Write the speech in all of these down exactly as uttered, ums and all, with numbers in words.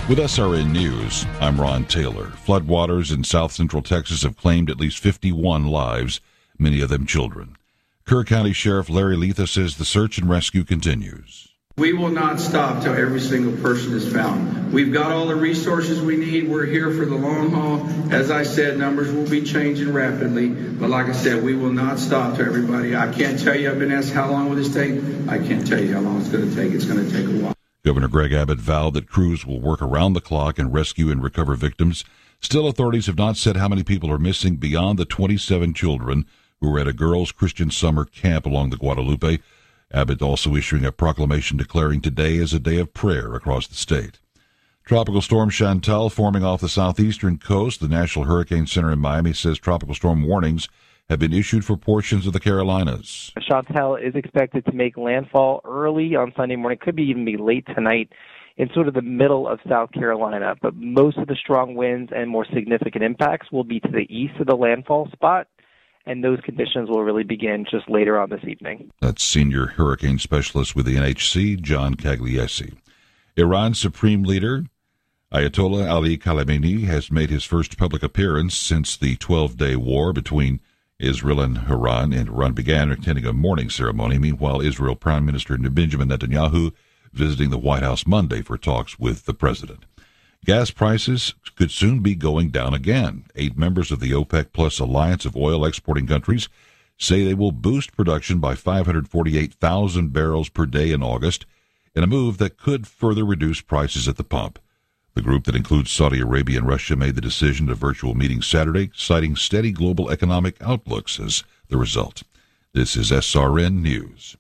With S R N News, I'm Ron Taylor. Floodwaters in south central Texas have claimed at least fifty-one lives, many of them children. Kerr County Sheriff Larry Letha says the search and rescue continues. We will not stop till every single person is found. We've got all the resources we need. We're here for the long haul. As I said, numbers will be changing rapidly. But like I said, we will not stop till everybody. I can't tell you. I've been asked how long will this take. I can't tell you how long it's going to take. It's going to take a while. Governor Greg Abbott vowed that crews will work around the clock and rescue and recover victims. Still, authorities have not said how many people are missing beyond the twenty-seven children who were at a girls' Christian summer camp along the Guadalupe. Abbott also issuing a proclamation declaring today as a day of prayer across the state. Tropical storm Chantal forming off the southeastern coast. The National Hurricane Center in Miami says tropical storm warnings have been issued for portions of the Carolinas. Chantal is expected to make landfall early on Sunday morning, could be even be late tonight in sort of the middle of South Carolina. But most of the strong winds and more significant impacts will be to the east of the landfall spot, and those conditions will really begin just later on this evening. That's senior hurricane specialist with the N H C, John Cagliesi. Iran's supreme leader, Ayatollah Ali Khamenei, has made his first public appearance since the twelve-day war between Israel and Iran, and Iran began attending a mourning ceremony. Meanwhile, Israel Prime Minister Benjamin Netanyahu visiting the White House Monday for talks with the president. Gas prices could soon be going down again. Eight members of the OPEC Plus alliance of oil exporting countries say they will boost production by five hundred forty-eight thousand barrels per day in August, in a move that could further reduce prices at the pump. The group that includes Saudi Arabia and Russia made the decision at a virtual meeting Saturday, citing steady global economic outlooks as the result. This is S R N News.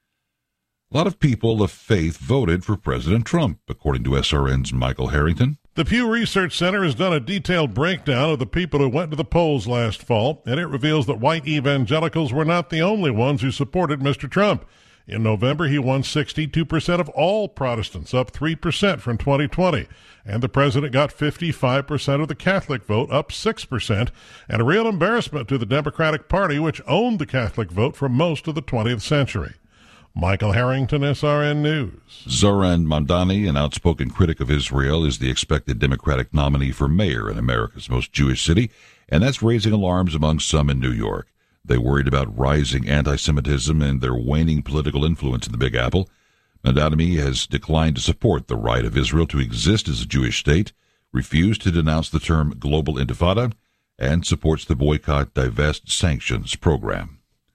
A lot of people of faith voted for President Trump, according to S R N's Michael Harrington. The Pew Research Center has done a detailed breakdown of the people who went to the polls last fall, and it reveals that white evangelicals were not the only ones who supported Mister Trump. In November, he won sixty-two percent of all Protestants, up three percent from twenty twenty. And the president got fifty-five percent of the Catholic vote, up six percent, and a real embarrassment to the Democratic Party, which owned the Catholic vote for most of the twentieth century. Michael Harrington, S R N News. Zoran Mamdani, an outspoken critic of Israel, is the expected Democratic nominee for mayor in America's most Jewish city, and that's raising alarms among some in New York. They worried about rising anti-Semitism and their waning political influence in the Big Apple. Mamdani has declined to support the right of Israel to exist as a Jewish state, refused to denounce the term global intifada, and supports the boycott, divest, sanctions program.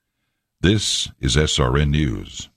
This is S R N News.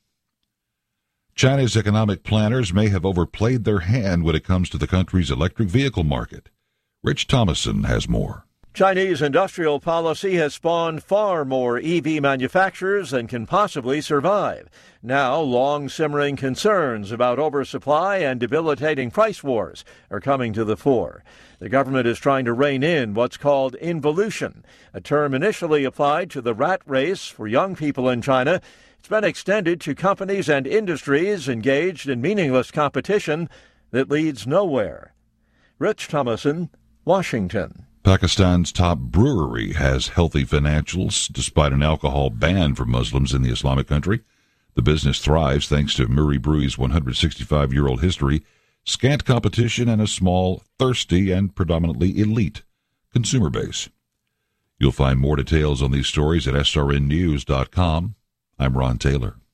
China's economic planners may have overplayed their hand when it comes to the country's electric vehicle market. Rich Thomason has more. Chinese industrial policy has spawned far more E V manufacturers than can possibly survive. Now, long-simmering concerns about oversupply and debilitating price wars are coming to the fore. The government is trying to rein in what's called involution, a term initially applied to the rat race for young people in China. It's been extended to companies and industries engaged in meaningless competition that leads nowhere. Rich Thomason, Washington. Pakistan's top brewery has healthy financials despite an alcohol ban for Muslims in the Islamic country. The business thrives thanks to Muri Brewery's one hundred sixty-five-year-old history, scant competition, and a small, thirsty, and predominantly elite consumer base. You'll find more details on these stories at S R N news dot com. I'm Ron Taylor.